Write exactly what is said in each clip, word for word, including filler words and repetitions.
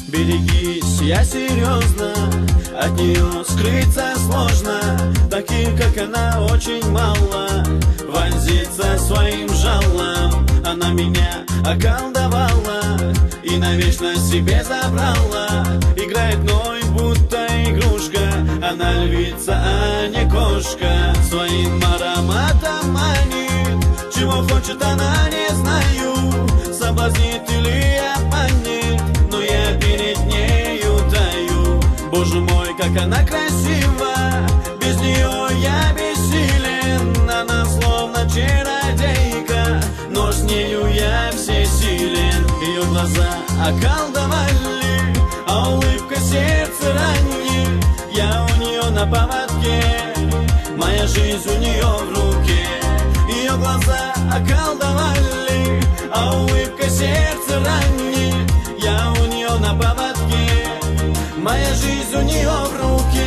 Берегись, я серьезно, от нее скрыться сложно. Таких, как она, очень мало. Вонзится своим жалом. Она меня околдовала и навечно себе забрала. Играет мной, будто игрушка. Она львица, а не кошка. Своим ароматом манит. Чего хочет она, не знаю. Соблазнит или обманет, но я перед нею таю. Боже мой, как она красива, без нее я бессилен. Она словно чародейка, но с нею я всесилен. Ее глаза околдовали, а улыбка сердце ранит. Я у нее на поводке, моя жизнь у нее в руке. Ее глаза околдовали, а улыбка сердце ранит. Я у нее на поводке, моя жизнь у нее в руке.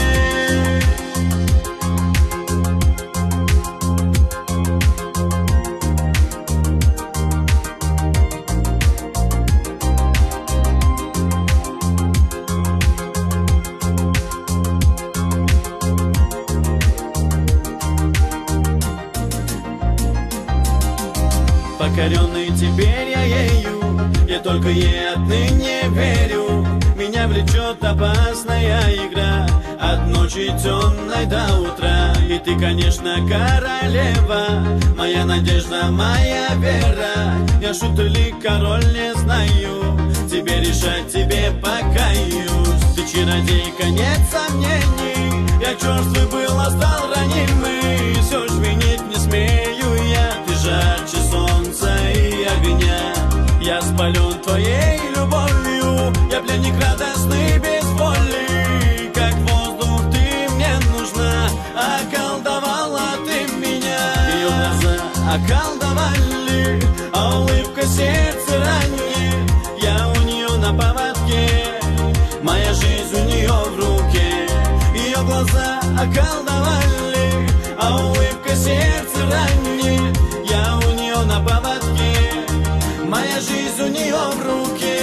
Покоренный теперь я ею, я только ей отныне верю. Меня влечет опасная игра от ночи темной до утра. И ты, конечно, королева, моя надежда, моя вера. Я шут или король, не знаю, тебе решать, тебе покаюсь. Ты чародейка, нет сомнений, я черствый был, а стал ранимый. Все ж винить не смею я, ты жарче солнца и огня. Я спален твоей любовью, я пленник радостный без воли. Как воздух ты мне нужна, околдовала ты меня. Ее глаза околдовали, а улыбка сердце ранит. Я у нее на поводке, моя жизнь у нее в руке. Ее глаза околдовали, а улыбка сердце ранит. Я у нее на поводке, моя жизнь у нее в руке.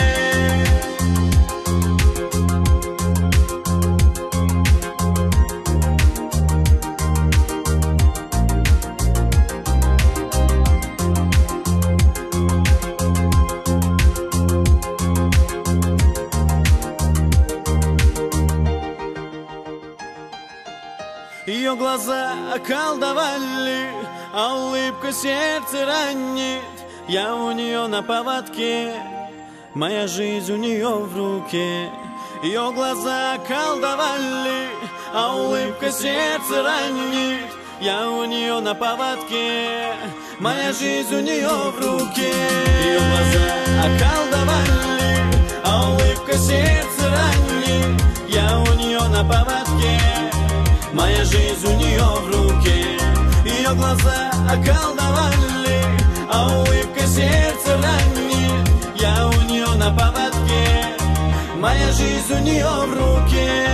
Ее глаза околдовали, а улыбка сердце ранит. Я у нее на поводке, моя жизнь у нее в руке. Ее глаза околдовали, а улыбка сердце ранит. Я у нее на поводке, моя жизнь у нее в руке. Ее глаза околдовали, а улыбка сердце ранит. Я у нее на поводке, моя жизнь у нее в руке. Ее глаза околдовали, а улыбка сердце ранит. Я у нее на поводке, моя жизнь у нее в руке.